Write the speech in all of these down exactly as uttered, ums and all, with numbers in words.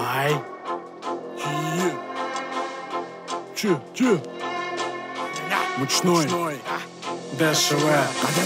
Ай. Че, че? Мучной. Дешеве.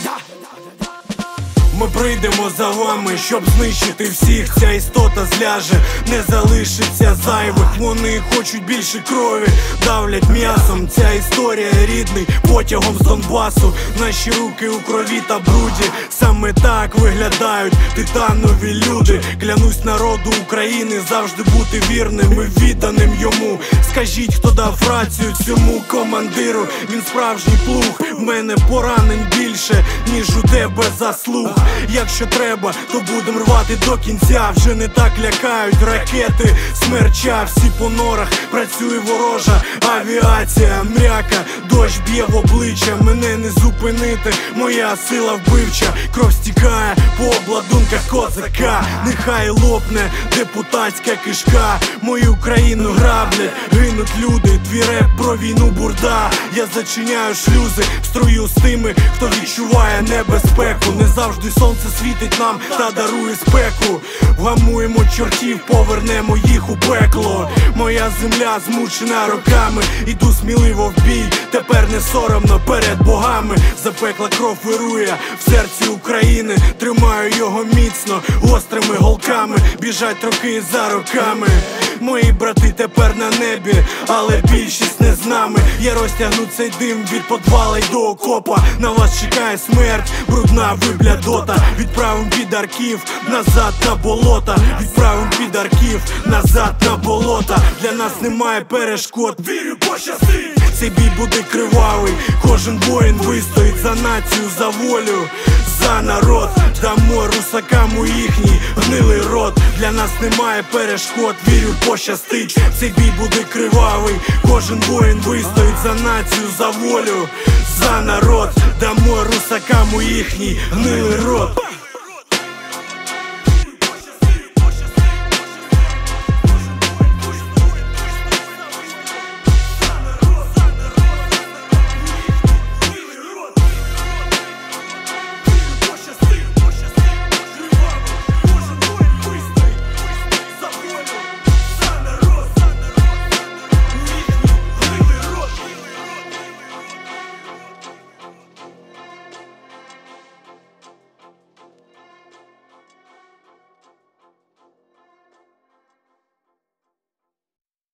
Ми прийдемо за вами, щоб знищити всіх. Ця істота зляже, не залишиться зайвих. Вони хочуть більше крові, давлять м'ясом. Ця історія рідний потягом з Донбасу. Наші руки у крові та бруді. Саме так виглядають титанові люди. Клянусь народу України завжди бути вірним і відданим йому. Скажіть, хто дав рацію цьому командиру? Він справжній плуг. В мене поранень більше, ніж у тебе заслуг. Якщо треба, то будем рвати до кінця. Вже не так лякають ракети смерча. Всі по норах, працює ворожа авіація. Мряка, дощ б'є в обличчя. Мене не зупинити, моя сила вбивча. Кров стікає по обладунках козака. Нехай лопне депутатська кишка. Мою країну граблять, гинуть люди. Твій реп про війну бурда. Я зачиняю шлюзи, струю з тими, хто відчуває небезпеку. Не завжди сонце світить нам та дарує спеку. Вгамуємо чортів, повернемо їх у пекло. Моя земля змучена роками, іду сміливо в бій. Тепер не соромно перед богами. Запекла кров вирує в серці України. Тримаю його міцно, гострими голками. Біжать роки за роками. Мої брати тепер на небі, але більшість не з нами. Я розтягну цей дим від подвала й до окопа. На вас чекає смерть, брудна виблядота. Відправим підарків назад на болота. Відправим підарків назад на болота. Для нас немає перешкод, вірю, пощастить. Цей бій буде кривавий, кожен воїн вистоїть за націю, за волю, за народ. Дамо русакам у їхній гнилий рот. Для нас немає перешкод, вірю, пощастить. Цей бій буде кривавий, кожен воїн вистоїть за націю, за волю, за народ. Дамо русакам у їхній гнилий рот.